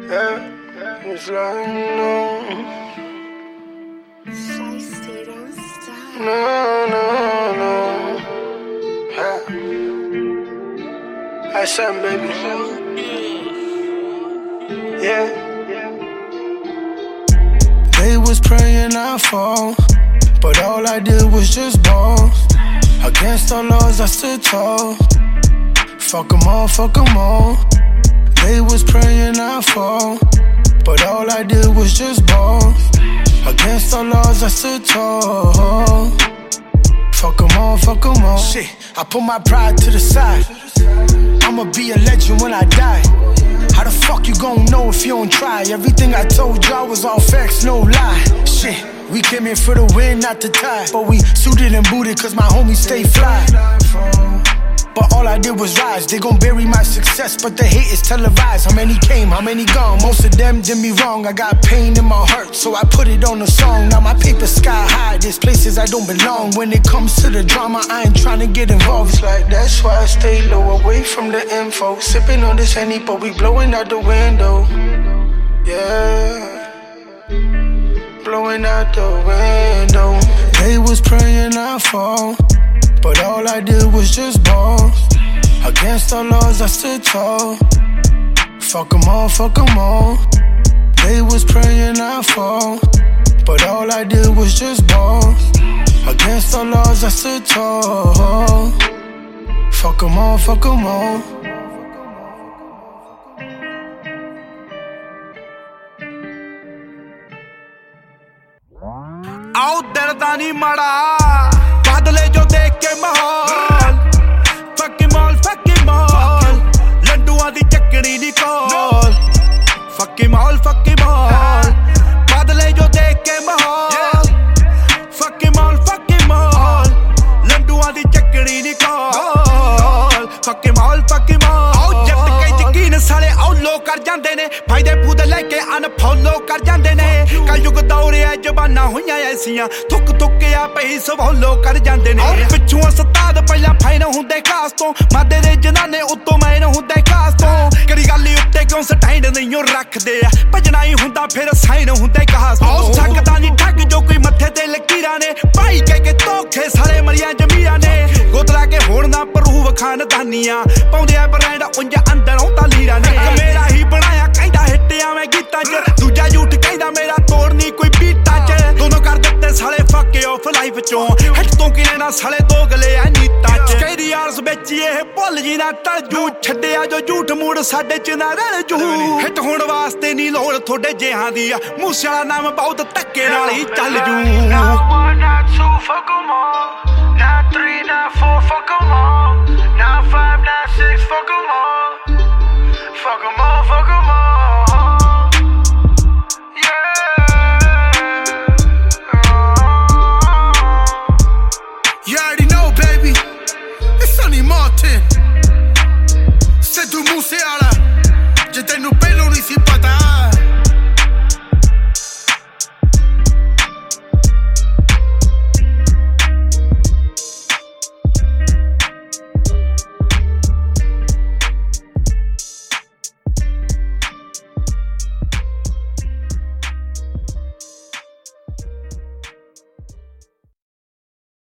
Yeah, it's like no. No. Yeah. I said, baby. Yeah. They was praying I fall, but all I did was just ball. Against all laws I stood tall. Fuck 'em all. They was praying I fall, but all I did was just ball. Against all laws I stood tall. Fuck 'em all. Shit, I put my pride to the side. I'ma be a legend when I die. How the fuck you gon' know if you don't try? Everything I told y'all was all facts, no lie. Shit, we came in for the win, not the tie. But we suited and booted cause my homies stay fly. But all I did was rise. They gon' bury my success, but the hate is televised. How many came, how many gone? Most of them did me wrong. I got pain in my heart, so I put it on a song. Now my paper's sky high, there's places I don't belong. When it comes to the drama, I ain't tryna get involved. It's like that's why I stay low, away from the info. Sipping on this Henny, but we blowing out the window. Yeah, blowing out the window. They was praying I fall, but all I did was just ball. Against all laws I stood tall. Fuck 'em all. They was praying I fall, but all I did was just ball. Against all laws I stood tall. Fuck 'em all. आओ दिल दा नी माड़ा बदले जो देख के माहौल फकी mall लड्डुआं दी चकड़ी नी कोल फकी mall बदले जो देख के माहौल फकी मॉल लड्डुआं दी चकड़ी नी कोल फकी मॉल आओ जट के यकीन साले आओ लो कर जांदे ने फायदे फूद लेके अनफॉलो कर जांदे ने कल युग दौरे जबाना होइयां ऐसियां थुक आ पई सवालो कर जांदे ने पिछों उस्ताद पहला फाइन हुंदे खास तो मादे दे जनाने उत्तों मैन हुंदे खास तो कड़ी गल्ली उत्ते क्यों स्टैंड नहीं रखदे आ भजना ही हुंदा फिर साइन हुंदे खास तो सकदा नहीं ठग जो कोई मत्थे ते लकीरां ने भाई कह के धोखे सारे मरियां जमीरां ने गोतला के होण ना प्रूव खानदानियां पाउंदे आ ब्रांड उंज अंदर आउंदा लीरा ने मेरा ही बनाया कहंदा हिट्टियां मैं गीतां च दूजा झूठ कहंदा मेरा तोड़नी कोई बीटा च दोनों कर दित्ते साले फके ऑफ लाइफ चों हिट तो कि लेना साले दोगले आ नीता च कैरी यार्स बेची ਇਹ ਭੁੱਲ ਜੀ ਨਾ ਟਲ ਜੂ ਛੱਡਿਆ ਜੋ ਝੂਠ ਮੂੜ ਸਾਡੇ ਚ ਨਾ ਰਲ ਜੂ ਹਿੱਟ ਹੋਣ ਵਾਸਤੇ ਨਹੀਂ ਲੋੜ ਤੁਹਾਡੇ ਜਿਹਾਂ ਦੀ ਆ ਮੂਸੇ ਵਾਲਾ ਨਾਮ ਬਹੁਤ ਧੱਕੇ ਨਾਲ ਹੀ ਚੱਲ ਜੂ Not 1, not 2, fuck 'em all. Not 3, not 4, fuck 'em all.